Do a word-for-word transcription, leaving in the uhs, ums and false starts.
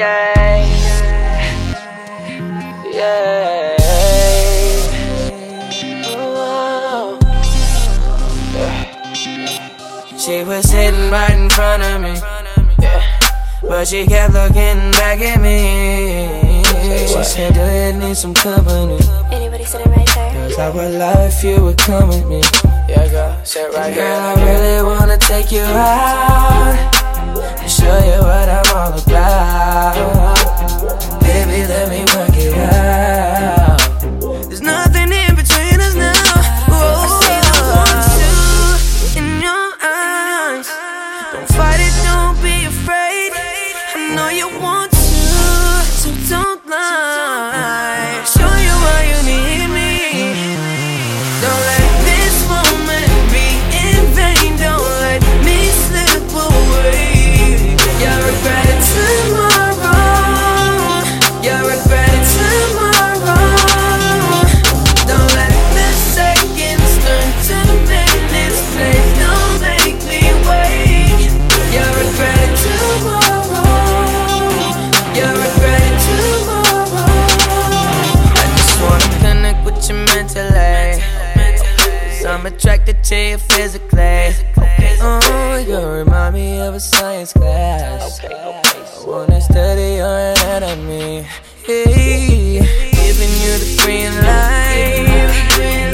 yeah, yeah. Oh, yeah. She was sitting right in front of me, yeah, but she kept looking back at me. She said, do you need some company? Anybody sitting right there? Cause I would love if you would come with me. Yeah, girl, sit right here. Girl, I really wanna take you out and show you what I'm all about. Baby, let me work it out. There's nothing in between us now. Whoa. I see the one, two in your eyes. Don't fight it, don't be afraid. I know you want to, so don't lie. Show you why you need me. Don't let this moment be in vain. Don't let me slip away. You'll regret it tomorrow. You'll regret it tomorrow. Don't let the seconds turn to minutes. Please don't make me wait. You'll regret it tomorrow. You'll regret it tomorrow. I just wanna connect with you mentally. I'm attracted to you physically. Oh, you remind me of a science class. I wanna study your anatomy. Hey, giving you the green light.